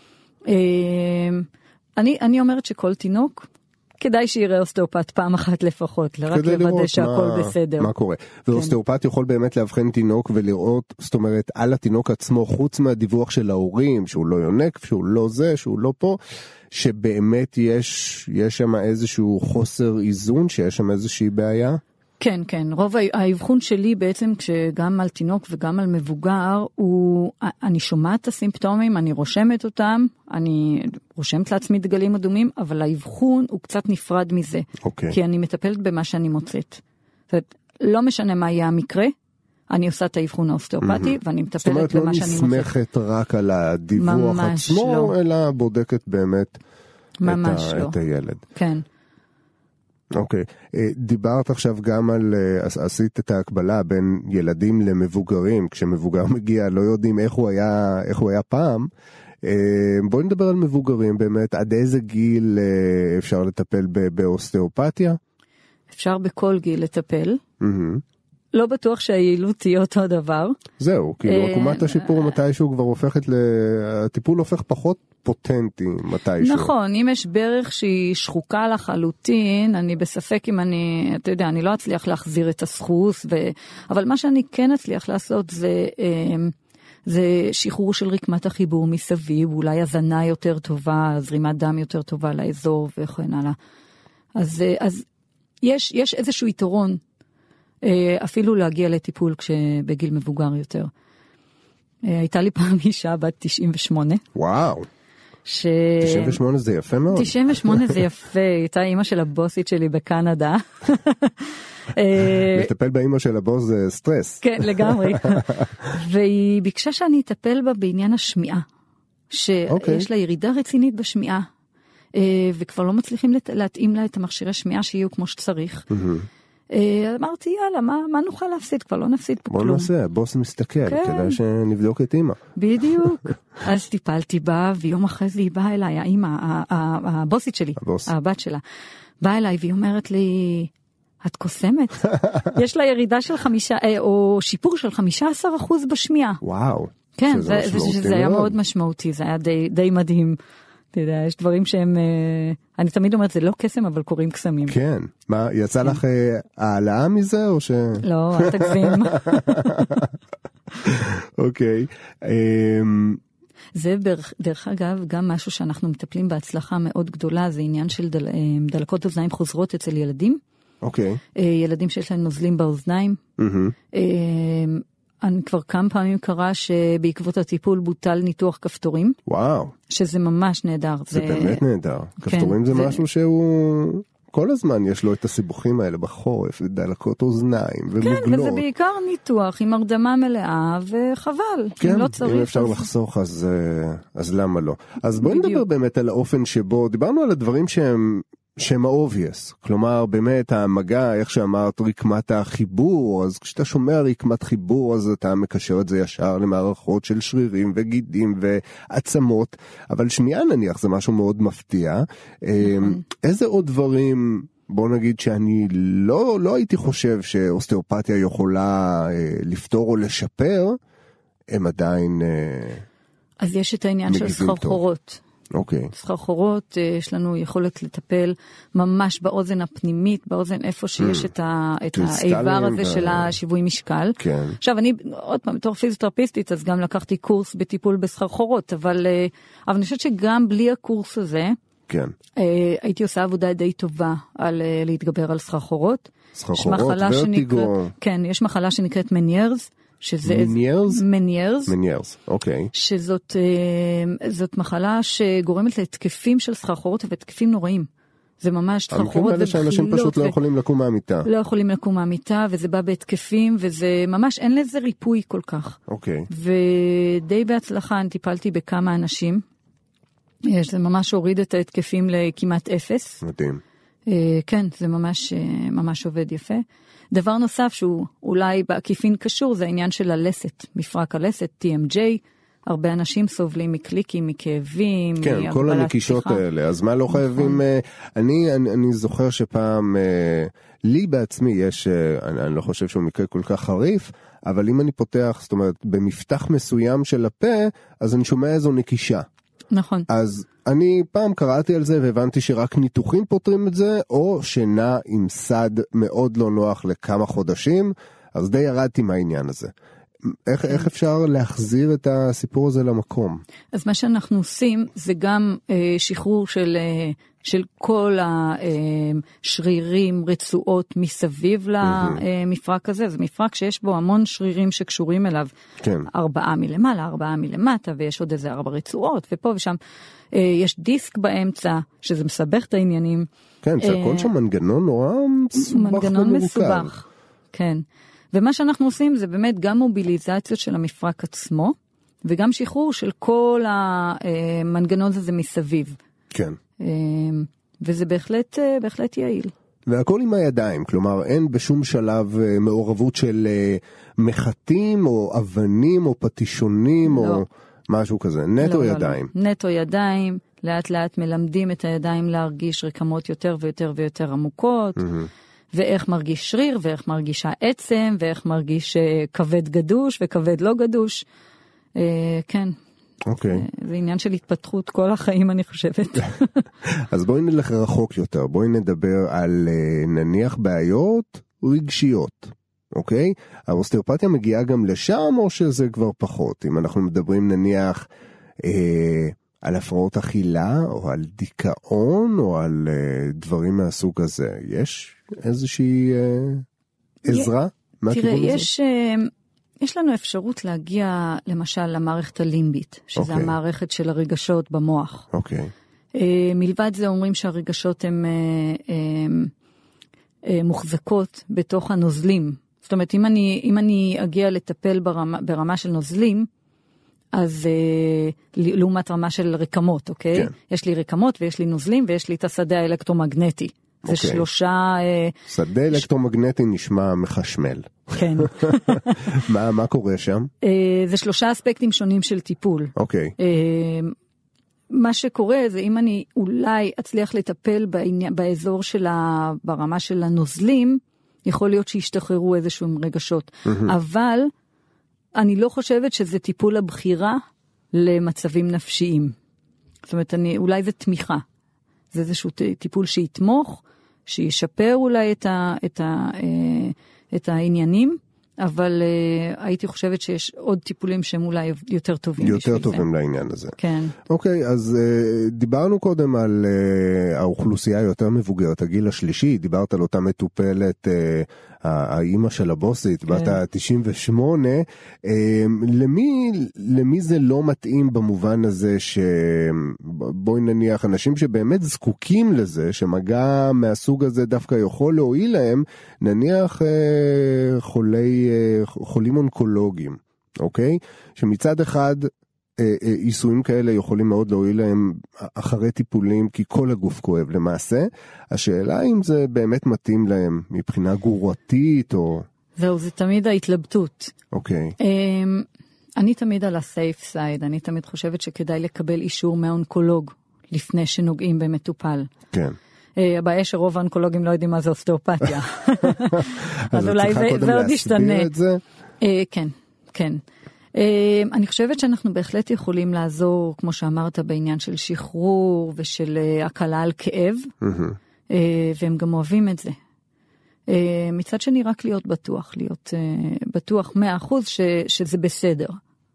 אני, אני אומרת שכל תינוק, כדאי שיראה אוסטאופט פעם אחת לפחות, רק לוודא שהכל בסדר. מה קורה. ואוסטאופט יכול באמת להבחן תינוק ולראות, זאת אומרת, על התינוק עצמו, חוץ מהדיווח של ההורים, שהוא לא יונק, שהוא לא זה, שהוא לא פה, שבאמת יש, יש שם איזשהו חוסר איזון, שיש שם איזושהי בעיה? כן, כן. רוב האבחון שלי בעצם, כשגם על תינוק וגם על מבוגר, הוא, אני שומעת את הסימפטומים, אני רושמת אותם, אני רושמת לעצמי דגלים אדומים, אבל האבחון הוא קצת נפרד מזה. אוקיי. כי אני מטפלת במה שאני מוצאת. זאת אומרת, לא משנה מה יהיה המקרה, אני עושה את האבחון האוסטאופטי, ואני מטפלת במה שאני מוצאת. זאת אומרת, לא נסמכת רק על הדיווח עצמו, לא. אלא בודקת באמת ממש את, ה, לא. את הילד. כן. אוקיי, דיברת עכשיו גם על, עשית את ההקבלה בין ילדים למבוגרים, כשמבוגר מגיע לא יודעים איך הוא היה, איך הוא היה פעם. בואי נדבר על מבוגרים באמת, עד איזה גיל אפשר לטפל באוסטאופתיה? אפשר בכל גיל לטפל. לא בטוח שהיעילות תהיה אותו דבר. זהו, כאילו עקומת השיפור מתישהו כבר הופכת, הטיפול הופך פחות פוטנטי מתישהו. נכון, אם יש ברך שהיא שחוקה לחלוטין, אני בספק אם אני, אתה יודע, אני לא אצליח להחזיר את הסחוס, ו... אבל מה שאני כן אצליח לעשות זה, זה שחרור של רקמת החיבור מסביב, אולי הזנה יותר טובה, זרימת דם יותר טובה לאזור וכן הלאה. אז, אז יש, יש איזשהו יתרון, אפילו להגיע לטיפול כשבגיל מבוגר יותר. הייתה לי פעם אישה בת תשעים ושמונה. וואו. ש... תשעים ושמונה זה יפה מאוד. תשעים ושמונה זה יפה, הייתה אימא של הבוסית שלי בקנדה. לטפל באימא של הבוס זה סטרס. כן, לגמרי. והיא ביקשה שאני אטפל בה בעניין השמיעה. שיש לה ירידה רצינית בשמיעה, וכבר לא מצליחים להתאים לה את המכשירי שמיעה שיהיו כמו שצריך. אמרתי, יאללה, מה, מה נוכל להפסיד? כבר לא נפסיד פה בוא כלום. בוא נעשה, הבוס מסתכל, כן. כדאי שנבדוק את אמא. בדיוק. אז טיפלתי בה, ויום אחרי זה היא באה אליי, האמא, הבוסית שלי, הבוס. הבת שלה, באה אליי והיא אומרת לי, את קוסמת? יש לה ירידה של חמישה, או שיפור של חמישה עשר אחוז בשמיעה. וואו. כן, זה, זה, זה, זה היה מאוד משמעותי, זה היה די, די מדהים. אתה יודע, יש דברים שהם, אני תמיד אומרת, זה לא קסם, אבל קוראים קסמים. כן. מה, יצא כן. לך העלאה מזה, או ש... לא, אל תגזים. אוקיי. זה דרך אגב גם משהו שאנחנו מטפלים בהצלחה מאוד גדולה, זה עניין של דל, דלקות אוזניים חוזרות אצל ילדים. אוקיי. ילדים שיש להם נוזלים באוזניים. אני כבר כמה פעמים קרה שבעקבות הטיפול בוטל ניתוח כפתורים. וואו. שזה ממש נהדר. זה באמת נהדר. כפתורים זה משהו שהוא... כל הזמן יש לו את הסיבוכים האלה בחורף, דלקות אוזניים ומוגלות. כן, וזה בעיקר ניתוח עם הרדמה מלאה, וחבל. כן, לא צריך, אם אפשר אז... לחסוך, אז, אז למה לא? אז בואי נדבר באמת על האופן שבו, דיברנו על הדברים שהם, שהם ה-obvious, כלומר באמת המגע, איך שאמרת, רקמת החיבור, אז כשאתה שומע רקמת חיבור, אז אתה מקשר את זה ישר למערכות של שרירים וגידים ועצמות, אבל שמיעה נניח זה משהו מאוד מפתיע. נכון. איזה עוד דברים, בוא נגיד שאני לא, לא הייתי חושב שאוסטאופתיה יכולה לפתור או לשפר, הם עדיין אז יש את העניין של סחרחורות. אוקיי. סחרחורות, יש לנו יכולת לטפל ממש באוזן הפנימית, באוזן איפה שיש את האיבר הזה של השיווי משקל. כן. עכשיו, אני, עוד פעם, בתור פיזיותרפיסטית, אז גם לקחתי קורס בטיפול בסחרחורות, אבל אני חושבת שגם בלי הקורס הזה, כן. הייתי עושה עבודה די טובה על להתגבר על סחרחורות. סחרחורות, ורטיגו. כן, יש מחלה שנקראת מניירס, שזה מניירס? מניירס. מניירס, אוקיי. שזאת זאת מחלה שגורמת להתקפים של סחרחורות והתקפים נוראים. זה ממש סחרחורות ובחילות. המקרים האלה שאנשים פשוט לא יכולים לקום מהמיטה. לא יכולים לקום מהמיטה, וזה בא בהתקפים, וזה ממש, אין לזה ריפוי כל כך. אוקיי. ודי בהצלחה, אני טיפלתי בכמה אנשים. זה ממש הוריד את ההתקפים לכמעט אפס. מדהים. כן, זה ממש, ממש עובד יפה. דבר נוסף שהוא אולי בעקיפין קשור, זה העניין של הלסת, מפרק הלסת, טי אם ג'יי, הרבה אנשים סובלים מקליקים, מכאבים, כן, כל הנקישות פתיחה. האלה, אז מה לא נכון. חייבים, אני, אני, אני זוכר שפעם, לי בעצמי יש, אני, אני לא חושב שהוא מקרה כל כך חריף, אבל אם אני פותח, זאת אומרת, במפתח מסוים של הפה, אז אני שומע איזו נקישה. נכון. אז אני פעם קראתי על זה והבנתי שרק ניתוחים פותרים את זה, או שינה עם סד מאוד לא נוח לכמה חודשים, אז די ירדתי מהעניין הזה. איך, איך אפשר להחזיר את הסיפור הזה למקום? אז מה שאנחנו עושים זה גם אה, שחרור של, אה, של כל השרירים, רצועות מסביב למפרק הזה. זה מפרק שיש בו המון שרירים שקשורים אליו. כן. ארבעה מלמעלה, ארבעה מלמטה, ויש עוד איזה ארבע רצועות, ופה ושם אה, יש דיסק באמצע, שזה מסבך את העניינים. כן, זה הכל שם מנגנון נורא מסובך מנגנון מסובך, כן. ומה שאנחנו עושים זה באמת גם מוביליזציות של המפרק עצמו, וגם שחרור של כל המנגנון הזה מסביב. כן. וזה בהחלט, בהחלט יעיל. והכל עם הידיים, כלומר אין בשום שלב מעורבות של מחטים או אבנים או פטישונים לא. או משהו כזה, נטו לא, ידיים. לא, לא. נטו ידיים, לאט לאט מלמדים את הידיים להרגיש רקמות יותר ויותר ויותר עמוקות. Mm-hmm. ואיך מרגיש שריר, ואיך מרגיש העצם, ואיך מרגיש כבד גדוש וכבד לא גדוש. אה, כן. אוקיי. זה, זה עניין של התפתחות כל החיים, אני חושבת. אז בואי נלך רחוק יותר. בואי נדבר על נניח בעיות רגשיות. אוקיי? האוסטאופתיה מגיעה גם לשם, או שזה כבר פחות? אם אנחנו מדברים נניח... אה, על הפרעות אכילה, או על דיכאון, או על uh, דברים מהסוג הזה. יש איזושהי uh, עזרה? תראה, יש, uh, יש לנו אפשרות להגיע, למשל, למערכת הלימבית, שזה okay. המערכת של הרגשות במוח. אוקיי. Okay. Uh, מלבד זה אומרים שהרגשות הן uh, uh, uh, מוחזקות בתוך הנוזלים. זאת אומרת, אם אני, אם אני אגיע לטפל ברמה, ברמה של נוזלים, אז uh, לעומת רמה של רקמות, אוקיי? כן. יש לי רקמות ויש לי נוזלים ויש לי את השדה האלקטרומגנטי. זה אוקיי. שלושה... שדה אלקטרומגנטי נשמע מחשמל. כן. מה, מה קורה שם? זה שלושה אספקטים שונים של טיפול. אוקיי. מה שקורה זה אם אני אולי אצליח לטפל בעניין, באזור של ה... ברמה של הנוזלים, יכול להיות שישתחררו איזשהם רגשות. אבל אני לא חושבת שזה טיפול הבחירה למצבים נפשיים. זאת אומרת, אני, אולי זה תמיכה. זה איזשהו טיפול שיתמוך, שישפר אולי את, ה, את, ה, את העניינים, אבל הייתי חושבת שיש עוד טיפולים שהם אולי יותר טובים. יותר טובים זה. לעניין הזה. כן. אוקיי, אז דיברנו קודם על האוכלוסייה יותר מבוגרת, הגיל השלישי, דיברת על אותה מטופלת, האימא של הבוסית, בת ה-תשעים ושמונה, למי, למי זה לא מתאים במובן הזה שבואי נניח אנשים שבאמת זקוקים לזה, שמגע מהסוג הזה דווקא יכול להועיל להם, נניח חולי, חולים אונקולוגיים, אוקיי? שמצד אחד עיסויים כאלה יכולים מאוד להועיל להם אחרי טיפולים, כי כל הגוף כואב למעשה. השאלה אם זה באמת מתאים להם מבחינה גרורתית או... זהו, זה תמיד ההתלבטות. אוקיי. אני תמיד על הסייף סייד, אני תמיד חושבת שכדאי לקבל אישור מהאונקולוג לפני שנוגעים במטופל. כן. הבעיה שרוב האונקולוגים לא יודעים מה זה אוסטאופתיה. אז אולי זה עוד ישתנה. כן, כן. אני חושבת שאנחנו בהחלט יכולים לעזור, כמו שאמרת, בעניין של שחרור ושל הקלה על כאב, והם גם אוהבים את זה. מצד שני, רק להיות בטוח, להיות בטוח מאה אחוז שזה בסדר.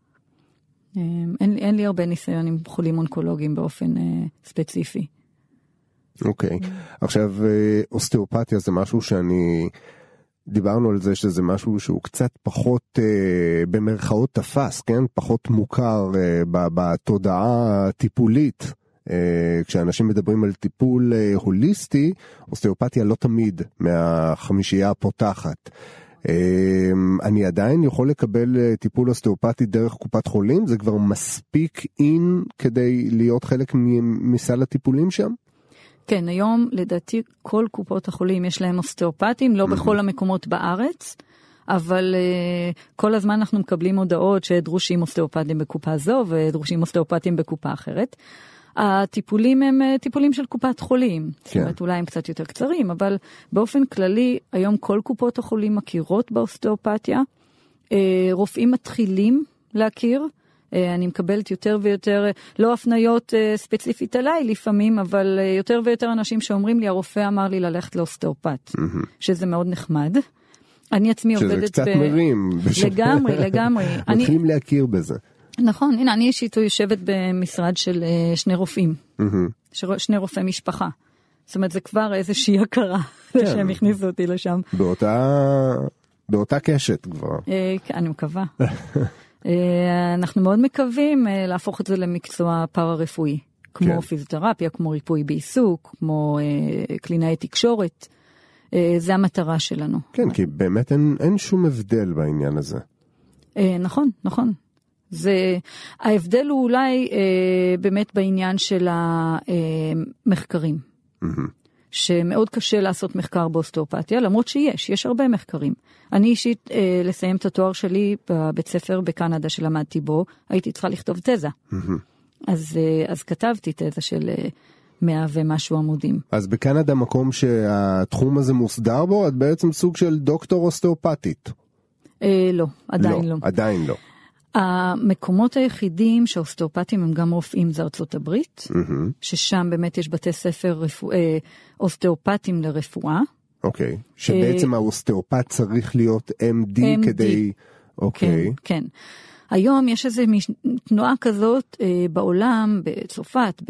אין, אין לי הרבה ניסיון עם חולים אונקולוגיים באופן ספציפי. אוקיי. עכשיו, אוסטאופתיה זה משהו שאני... דיברנו על זה שזה משהו שהוא קצת פחות אה, במרכאות תפס, כן? פחות מוכר אה, בתודעה הטיפולית. אה, כשאנשים מדברים על טיפול אה, הוליסטי, אוסטאופתיה לא תמיד מהחמישייה הפותחת. אה, אני עדיין יכול לקבל אה, טיפול אוסטאופתי דרך קופת חולים? זה כבר מספיק אין כדי להיות חלק מסל הטיפולים שם? כן, היום לדעתי כל קופות החולים יש להם אוסטאופטים, לא בכל המקומות בארץ, אבל uh, כל הזמן אנחנו מקבלים הודעות שדרושים אוסטאופטים בקופה זו ודרושים אוסטאופטים בקופה אחרת. הטיפולים הם uh, טיפולים של קופת חולים, כן. זאת אומרת אולי הם קצת יותר קצרים, אבל באופן כללי היום כל קופות החולים מכירות באוסטאופתיה, uh, רופאים מתחילים להכיר, אני מקבלת יותר ויותר, לא הפניות ספציפית עליי לפעמים, אבל יותר ויותר אנשים שאומרים לי, הרופא אמר לי ללכת לאוסטאופט, שזה מאוד נחמד. אני עצמי עובדת... שזה קצת מרים. לגמרי, לגמרי. מתחילים להכיר בזה. נכון, הנה, אני אישית יושבת במשרד של שני רופאים, שני רופאי משפחה. זאת אומרת, זה כבר איזושהי הכרה שהם הכניסו אותי לשם. באותה קשת כבר. אני מקווה. אנחנו מאוד מקווים להפוך את זה למקצוע פארה-רפואי, כמו פיזיותרפיה, כמו ריפוי בעיסוק, כמו קלינאי תקשורת. זה המטרה שלנו. כן, כי באמת אין, אין שום הבדל בעניין הזה. נכון, נכון. זה, ההבדל הוא אולי באמת בעניין של המחקרים. שמאוד קשה לעשות מחקר באוסטאופתיה, למרות שיש, יש הרבה מחקרים. אני אישית, אה, לסיים את התואר שלי בבית ספר בקנדה שלמדתי בו, הייתי צריכה לכתוב תזה. אז, אה, אז כתבתי תזה של אה, מאה ומשהו עמודים. אז בקנדה מקום שהתחום הזה מוסדר בו, את בעצם סוג של דוקטור אוסטאופתית? אה, לא, עדיין לא. לא. עדיין לא. המקומות היחידים שהאוסטאופטים הם גם רופאים זה ארצות הברית, ששם באמת יש בתי ספר אוסטאופטים לרפואה. אוקיי, שבעצם האוסטאופט צריך להיות אם די כדי... כן, כן. היום יש איזו תנועה כזאת בעולם, בצרפת,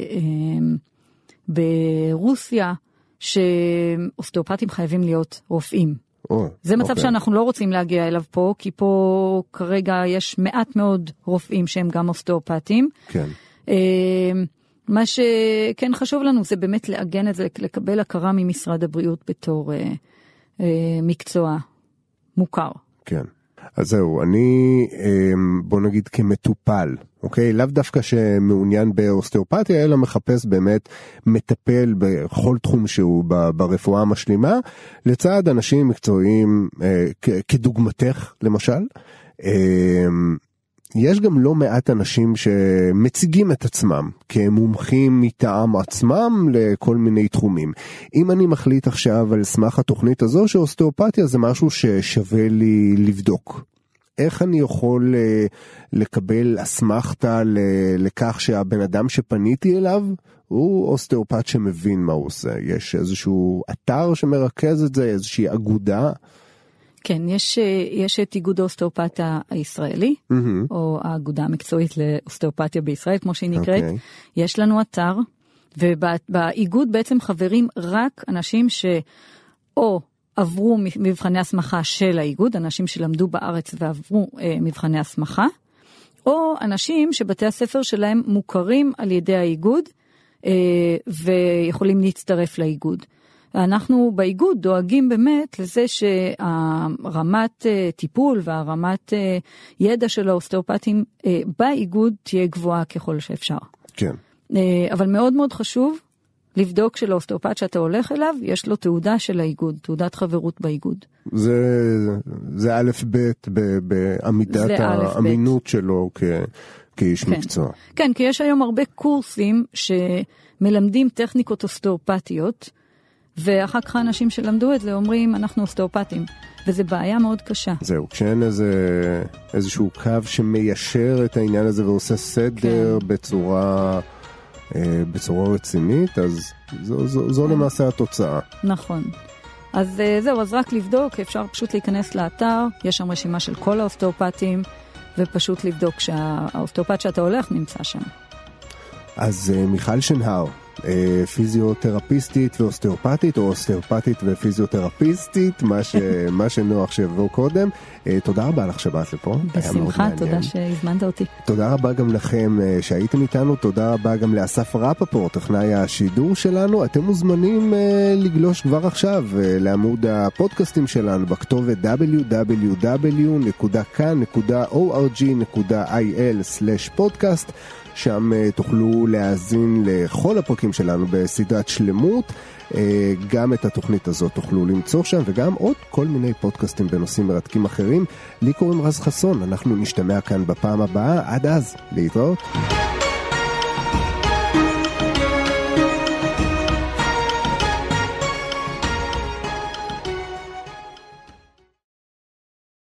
ברוסיה, שאוסטאופטים חייבים להיות רופאים. זה מצב שאנחנו לא רוצים להגיע אליו פה, כי פה כרגע יש מעט מאוד רופאים שהם גם אוסטאופטים. כן. מה שכן חשוב לנו זה באמת לעגן את זה, לקבל הכרה ממשרד הבריאות בתור מקצוע מוכר. כן. אז זהו, אני, בוא נגיד כמטופל, אוקיי? לאו דווקא שמעוניין באוסטאופתיה, אלא מחפש באמת מטפל בכל תחום שהוא ברפואה המשלימה, לצד אנשים מקצועיים כדוגמתך, למשל. יש גם לא מעט אנשים שמציגים את עצמם כמומחים מטעם עצמם לכל מיני תחומים. אם אני מחליט עכשיו על סמך התוכנית הזו שאוסטאופתיה זה משהו ששווה לי לבדוק, איך אני יכול לקבל אסמכתה לכך שהבן אדם שפניתי אליו הוא אוסטאופת שמבין מה הוא עושה? יש איזשהו אתר שמרכז את זה, איזושהי אגודה? כן, יש, יש את איגוד האוסטאופתיה הישראלי, mm-hmm. או האגודה המקצועית לאוסטאופתיה בישראל, כמו שהיא נקראת. Okay. יש לנו אתר, ובאיגוד בעצם חברים רק אנשים שאו עברו מבחני הסמכה של האיגוד, אנשים שלמדו בארץ ועברו אה, מבחני הסמכה, או אנשים שבתי הספר שלהם מוכרים על ידי האיגוד, אה, ויכולים להצטרף לאיגוד. אנחנו באיגוד דואגים באמת לזה שהרמת טיפול והרמת ידע של האוסטאופטים באיגוד תהיה גבוהה ככל שאפשר. כן. אבל מאוד מאוד חשוב לבדוק שלאוסטאופט שאתה הולך אליו, יש לו תעודה של האיגוד, תעודת חברות באיגוד. זה, זה א' ב' בעמידת האמינות שלו כ, כאיש כן. מקצוע. כן, כי יש היום הרבה קורסים שמלמדים טכניקות אוסטאופטיות, ואחר כך האנשים שלמדו את זה אומרים, אנחנו אוסטאופטים, וזה בעיה מאוד קשה. זהו, כשאין איזה, איזשהו קו שמיישר את העניין הזה ועושה סדר כן. בצורה, אה, בצורה רצינית, אז זו, זו, זו למעשה התוצאה. נכון. אז אה, זהו, אז רק לבדוק, אפשר פשוט להיכנס לאתר, יש שם רשימה של כל האוסטאופטים, ופשוט לבדוק שהאוסטאופט שאתה הולך נמצא שם. אז אה, מיכל שנהר, פיזיותרפיסטית ואוסטאופתית, או אוסטאופתית ופיזיותרפיסטית, מה, ש... מה שנוח שיבוא קודם. תודה רבה לך שבאת לפה. בשמחה, תודה שהזמנת אותי. תודה רבה גם לכם שהייתם איתנו, תודה רבה גם לאסף רפפורט, טכנאי השידור שלנו. אתם מוזמנים לגלוש כבר עכשיו לעמוד הפודקאסטים שלנו בכתובת דאבליו דאבליו דאבליו נקודה כאן נקודה או אר ג'י נקודה איי אל סלש פודקאסט. שם תוכלו להאזין לכל הפרקים שלנו בסדרת שלמות, גם את התוכנית הזאת תוכלו למצוא שם, וגם עוד כל מיני פודקאסטים בנושאים מרתקים אחרים. לי קוראים רז חסון, אנחנו נשתמע כאן בפעם הבאה, עד אז, להתראות.